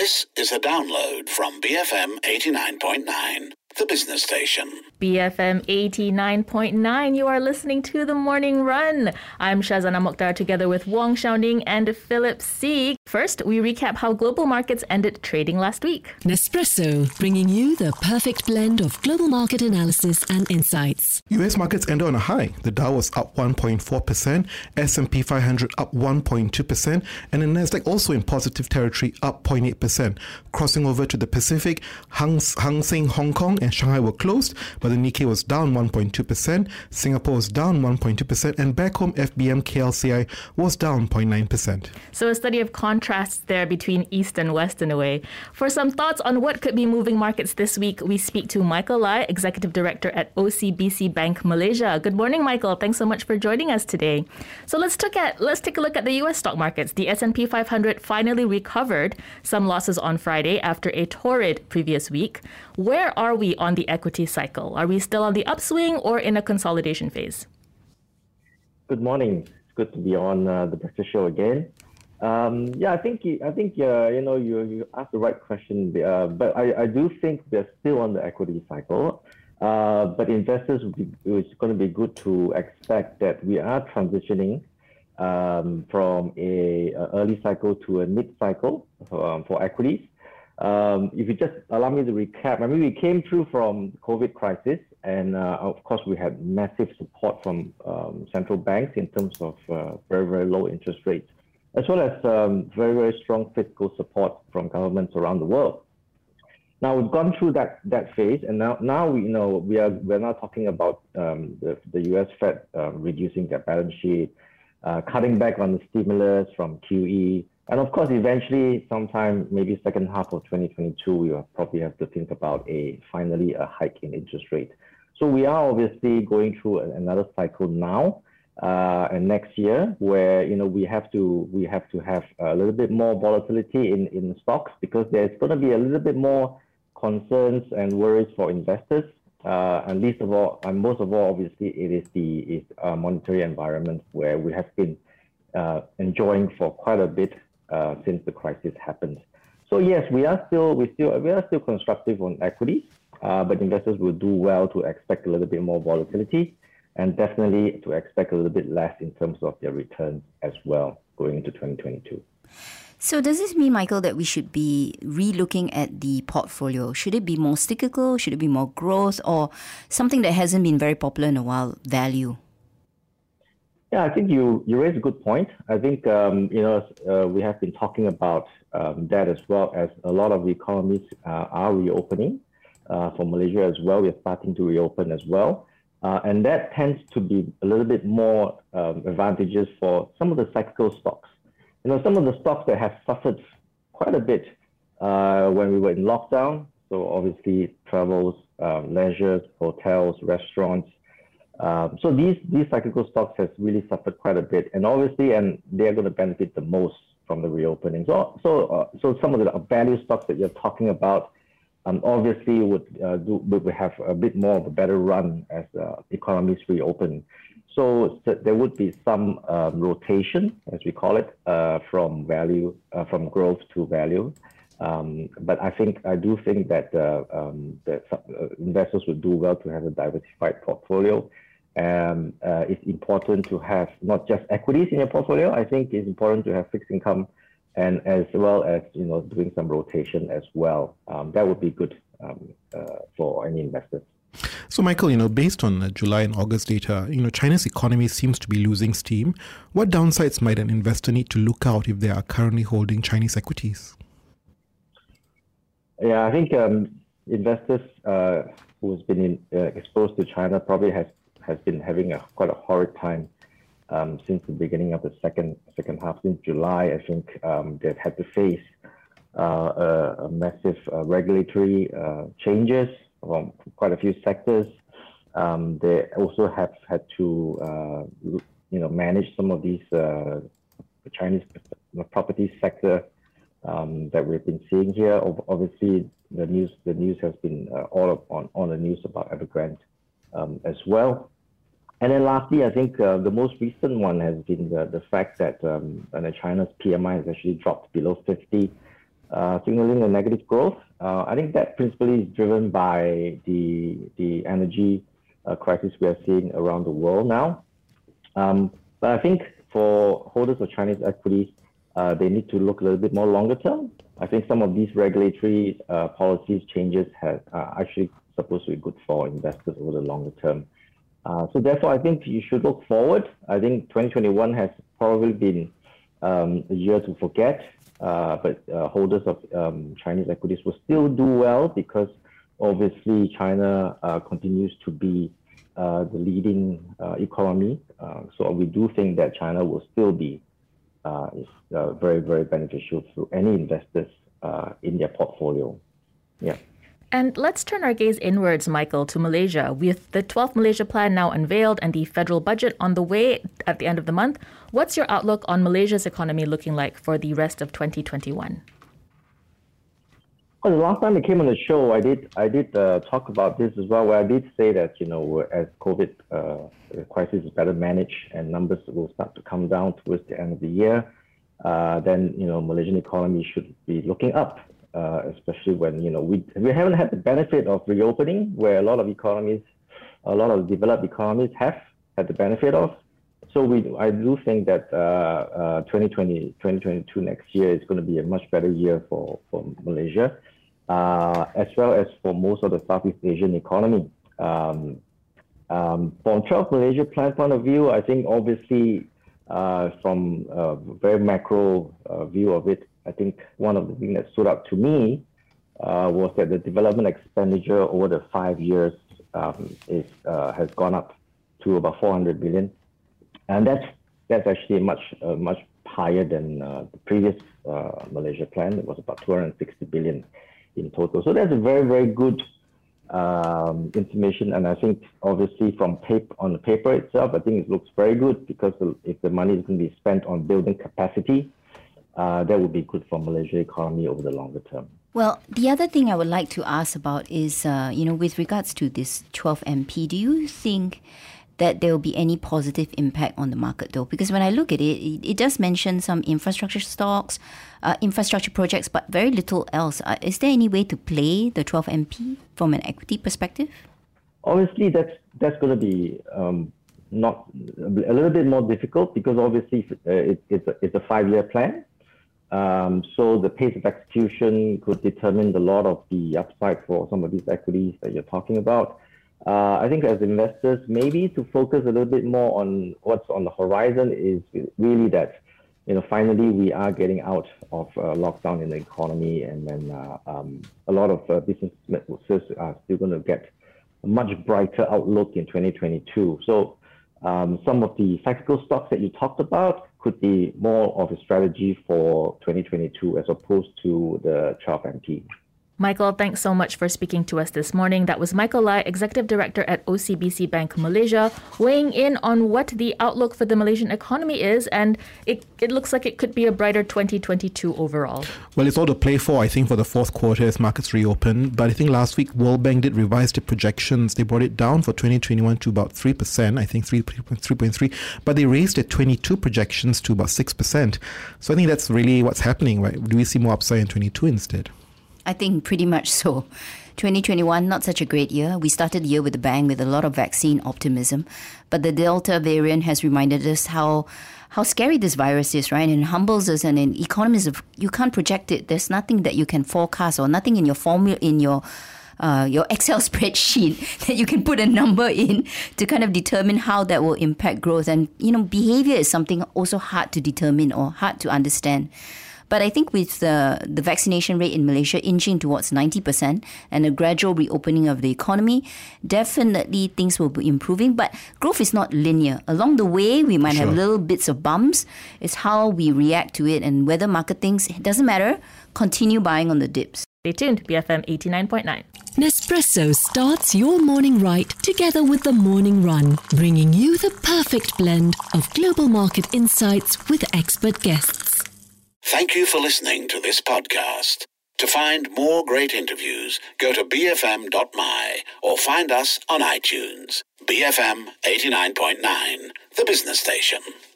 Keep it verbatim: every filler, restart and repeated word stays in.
This is a download from B F M eighty-nine point nine, the business station. B F M eighty-nine point nine, you are listening to The Morning Run. I'm Shazana Mokhtar together with Wong Xiaoning and Philip See. First, we recap how global markets ended trading last week. Nespresso, bringing you the perfect blend of global market analysis and insights. U S markets ended on a high. The Dow was up one point four percent, S and P five hundred up one point two percent, and the Nasdaq also in positive territory, up zero point eight percent. Crossing over to the Pacific, Hang, Hang Seng Hong Kong and Shanghai were closed, but the Nikkei was down one point two percent, Singapore was down one point two percent, and back home F B M K L C I was down zero point nine percent. So a study of contrasts there between East and West in a way. For some thoughts on what could be moving markets this week, we speak to Michael Lai, Executive Director at O C B C Bank Malaysia. Good morning, Michael. Thanks so much for joining us today. So let's take at let's take a look at the U S stock markets. The S and P five hundred finally recovered some losses on Friday after a torrid previous week. Where are we on the equity cycle? Are we still on the upswing or in a consolidation phase? Good morning. It's good to be on uh, the Breakfast Show again. Um, yeah, I think I think uh, you know you you asked the right question, uh, but I, I do think we're still on the equity cycle. Uh, but investors, would be, it's going to be good to expect that we are transitioning um, from a, a early cycle to a mid cycle um, for equities. Um, if you just allow me to recap, I mean, we came through from the COVID crisis, and uh, of course, we had massive support from um, central banks in terms of uh, very, very low interest rates, as well as um, very, very strong fiscal support from governments around the world. Now we've gone through that that phase, and now now we you know we are we're now talking about um, the the U S Fed uh, reducing their balance sheet, uh, cutting back on the stimulus from Q E. And of course, eventually, sometime maybe second half of twenty twenty-two, we will probably have to think about a finally a hike in interest rate. So we are obviously going through another cycle now, uh, and next year, where you know we have to we have to have a little bit more volatility in in stocks, because there's going to be a little bit more concerns and worries for investors. Uh, and least of all, and most of all, obviously, it is the is a monetary environment where we have been uh, enjoying for quite a bit. Uh, since the crisis happened. So yes, we are still we still we are still constructive on equities, uh, but investors will do well to expect a little bit more volatility, and definitely to expect a little bit less in terms of their returns as well going into twenty twenty-two. So does this mean, Michael, that we should be re-looking at the portfolio? Should it be more cyclical? Should it be more growth, or something that hasn't been very popular in a while, value? Yeah, I think you, you raise a good point. I think, um, you know, uh, we have been talking about um, that as well, as a lot of the economies uh, are reopening. Uh, for Malaysia as well, we're starting to reopen as well. Uh, and that tends to be a little bit more um, advantageous for some of the cyclical stocks. You know, some of the stocks that have suffered quite a bit uh, when we were in lockdown. So obviously travels, um, leisure, hotels, restaurants. Um, so these these cyclical stocks has really suffered quite a bit, and obviously, and they're going to benefit the most from the reopening. So so uh, so some of the value stocks that you're talking about, um, obviously would uh, do would have a bit more of a better run as uh, economies reopen. So, so there would be some um, rotation, as we call it, uh, from value uh, from growth to value. Um, but I think I do think that uh, um, that uh, investors would do well to have a diversified portfolio. Um, uh, it's important to have not just equities in your portfolio. I think it's important to have fixed income, and as well as you know doing some rotation as well. Um, that would be good um, uh, for any investors. So, Michael, you know, based on uh, July and August data, you know, China's economy seems to be losing steam. What downsides might an investor need to look out if they are currently holding Chinese equities? Yeah, I think um, investors uh, who has been in, uh, exposed to China probably has has been having a quite a horrid time um, since the beginning of the second second half. Since July, I think um, they've had to face uh, a, a massive uh, regulatory uh, changes from quite a few sectors. Um, they also have had to uh, you know manage some of these uh, Chinese property sector um, that we've been seeing here. Obviously, the news the news has been uh, all on on the news about Evergrande um, as well. And then lastly, I think uh, the most recent one has been the, the fact that um, China's P M I has actually dropped below fifty. uh, signaling a negative growth. Uh, I think that principally is driven by the the energy uh, crisis we are seeing around the world now. Um, but I think for holders of Chinese equities, uh, they need to look a little bit more longer term. I think some of these regulatory uh, policies changes have uh, actually supposed to be good for investors over the longer term. Uh, so therefore, I think you should look forward. I think twenty twenty-one has probably been um, a year to forget, uh, but uh, holders of um, Chinese equities will still do well because obviously China uh, continues to be uh, the leading uh, economy. Uh, so we do think that China will still be uh, is uh, very, very beneficial to any investors uh, in their portfolio. Yeah. And let's turn our gaze inwards, Michael, to Malaysia. With the twelfth Malaysia Plan now unveiled and the federal budget on the way at the end of the month, what's your outlook on Malaysia's economy looking like for the rest of twenty twenty-one? Well, the last time I came on the show, I did I did uh, talk about this as well, where I did say that, you know, as COVID uh, crisis is better managed and numbers will start to come down towards the end of the year, uh, then, you know, Malaysian economy should be looking up. Uh, especially when, you know, we we haven't had the benefit of reopening, where a lot of economies, a lot of developed economies have had the benefit of. So we, I do think that uh, uh, twenty twenty, twenty twenty-two next year is going to be a much better year for, for Malaysia, uh, as well as for most of the Southeast Asian economy. Um, um, from twelfth Malaysia Plan point of view, I think obviously uh, from a very macro uh, view of it, I think one of the things that stood out to me uh, was that the development expenditure over the five years um, is uh, has gone up to about four hundred billion, and that's that's actually much uh, much higher than uh, the previous uh, Malaysia plan. It was about two hundred sixty billion in total. So that's a very very good um, information, and I think obviously from paper on the paper itself, I think it looks very good because if the money is going to be spent on building capacity, Uh, that would be good for Malaysia economy over the longer term. Well, the other thing I would like to ask about is, uh, you know, with regards to this twelve M P, do you think that there will be any positive impact on the market though? Because when I look at it, it, it does mention some infrastructure stocks, uh, infrastructure projects, but very little else. Uh, is there any way to play the twelve M P from an equity perspective? Obviously, that's that's going to be um, not a little bit more difficult because obviously uh, it, it's a, it's a five-year plan. Um, so the pace of execution could determine a lot of the upside for some of these equities that you're talking about. Uh, I think as investors, maybe to focus a little bit more on what's on the horizon is really that, you know, finally we are getting out of uh, lockdown in the economy, and then uh, um, a lot of uh, businesses are still going to get a much brighter outlook in twenty twenty-two. So um, some of the cyclical stocks that you talked about could be more of a strategy for twenty twenty-two as opposed to the twelve M P. Michael, thanks so much for speaking to us this morning. That was Michael Lai, Executive Director at O C B C Bank Malaysia, weighing in on what the outlook for the Malaysian economy is, and it, it looks like it could be a brighter twenty twenty-two overall. Well, it's all to play for, I think, for the fourth quarter as markets reopen. But I think last week, World Bank did revise the projections. They brought it down for twenty twenty-one to about three percent, I think three point three, but they raised their twenty-two projections to about six percent. So I think that's really what's happening, right? Do we see more upside in twenty-two instead? I think pretty much so. twenty twenty-one, not such a great year. We started the year with a bang with a lot of vaccine optimism. But the Delta variant has reminded us how how scary this virus is, right? And it humbles us, and in economies, of, you can't project it. There's nothing that you can forecast or nothing in your formula, in your uh, your Excel spreadsheet that you can put a number in to kind of determine how that will impact growth. And, you know, behavior is something also hard to determine or hard to understand. But I think with the, the vaccination rate in Malaysia inching towards ninety percent and a gradual reopening of the economy, definitely things will be improving. But growth is not linear. Along the way, we might sure. have little bits of bumps. It's how we react to it and whether market thinks, it doesn't matter, continue buying on the dips. Stay tuned, B F M eighty-nine point nine. Nespresso starts your morning right together with the morning run, bringing you the perfect blend of global market insights with expert guests. Thank you for listening to this podcast. To find more great interviews, go to b f m dot m y or find us on iTunes. B F M eighty-nine point nine, the business station.